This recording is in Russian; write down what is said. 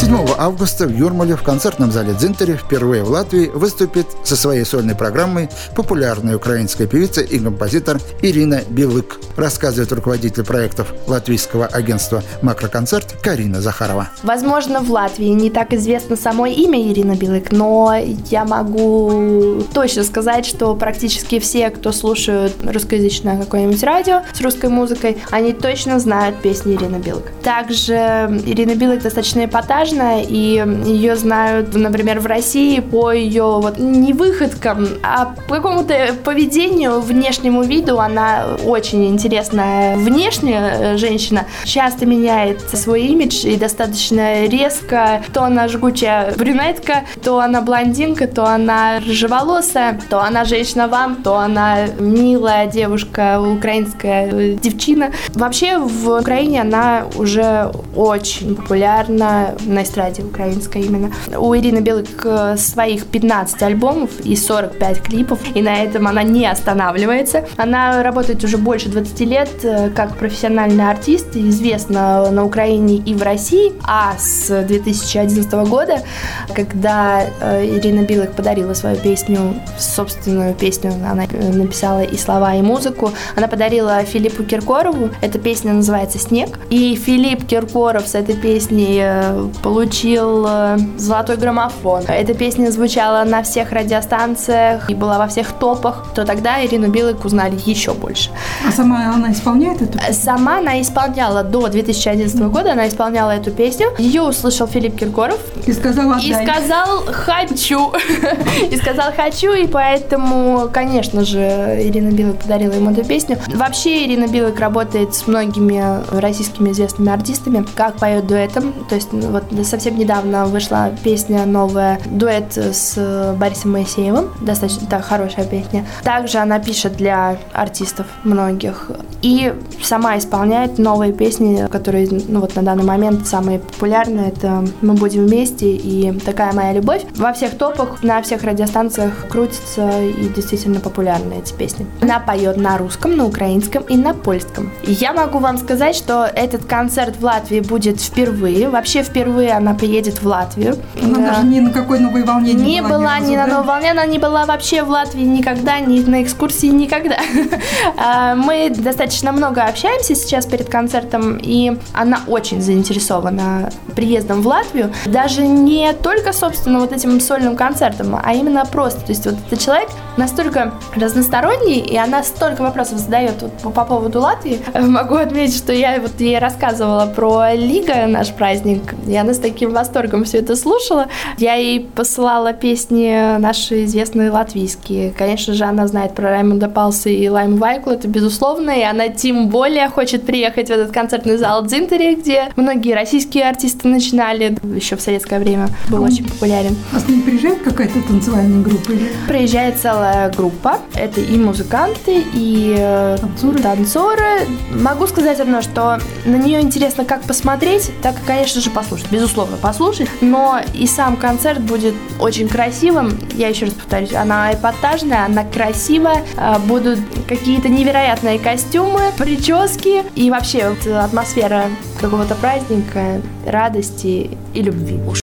7 августа в Юрмале в концертном зале «Дзинтери» впервые в Латвии выступит со своей сольной программой популярная украинская певица и композитор Ирина Билык, рассказывает руководитель проектов латвийского агентства «Макроконцерт» Карина Захарова. Возможно, в Латвии не так известно само имя Ирина Билык, но я могу точно сказать, что практически все, кто слушают русскоязычное какое-нибудь радио с русской музыкой, они точно знают песни Ирины Билык. Также Ирина Билык достаточно эпатажная, и ее знают, например, в России по ее не выходкам, а по какому-то поведению, внешнему виду. Она очень интересная внешне женщина, часто меняет свой имидж и достаточно резко. То она жгучая брюнетка, то она блондинка, то она рыжеволосая, то она женщина-вам, то она милая девушка, украинская девчина. Вообще в Украине она уже очень популярна, на эстраде украинской именно. У Ирины Билык своих 15 альбомов и 45 клипов, и на этом она не останавливается. Она работает уже больше 20 лет как профессиональный артист, известна на Украине и в России, а с 2011 года, когда Ирина Билык подарила свою песню, собственную песню, она написала и слова, и музыку, она подарила Филиппу Киркорову. Эта песня называется «Снег», и Филипп Киркоров с этой песней получил золотой граммофон. Эта песня звучала на всех радиостанциях и была во всех топах, то тогда Ирину Билык узнали еще больше. А сама она исполняет эту песню? Сама она исполняла до 2011 года, она исполняла эту песню. Ее услышал Филипп Киркоров. И сказал «отдай». И сказал «хочу». И сказал «хочу», и поэтому, конечно же, Ирина Билык подарила ему эту песню. Вообще Ирина Билык работает с многими российскими известными артистами, как поет дуэтом. То есть вот совсем недавно вышла песня новая, дуэт с Борисом Моисеевым, достаточно хорошая песня. Также она пишет для артистов многих и сама исполняет новые песни, которые на данный момент самые популярные. Это «Мы будем вместе» и «Такая моя любовь». Во всех топах, на всех радиостанциях крутятся и действительно популярны эти песни. Она поет на русском, на украинском и на польском. И я могу вам сказать, что этот концерт в Латвии будет впервые. Вообще впервые она приедет в Латвию. Она даже ни на какой новой волне не была. Ни на новой волне, она не была вообще в Латвии никогда, ни на экскурсии никогда. Мы достаточно много общаемся сейчас перед концертом, и она очень заинтересована приездом в Латвию. Даже не только, собственно, этим сольным концертом, а именно просто. То есть этот человек настолько разносторонний, и она столько вопросов задает по поводу Латвии. Могу отметить, что я ей рассказывала про Лига, наш праздник, и она с таким восторгом все это слушала. Я ей посылала песни наши известные латвийские. Конечно же, она знает про Раймонда Палса и Лайму Вайклу, это безусловно, и она тем более хочет приехать в этот концертный зал «Дзинтери», где многие российские артисты начинали еще в советское время. Был очень популярен. А с ней приезжает какая-то танцевальная группа? Приезжает целая группа. Это и музыканты, и танцоры. Могу сказать одно, что на нее интересно как посмотреть, так и, конечно же, послушать. Безусловно, послушать. Но и сам концерт будет очень красивым. Я еще раз повторюсь, она эпатажная, она красивая. Будут какие-то невероятные костюмы, прически и вообще атмосфера какого-то праздника, радости и любви.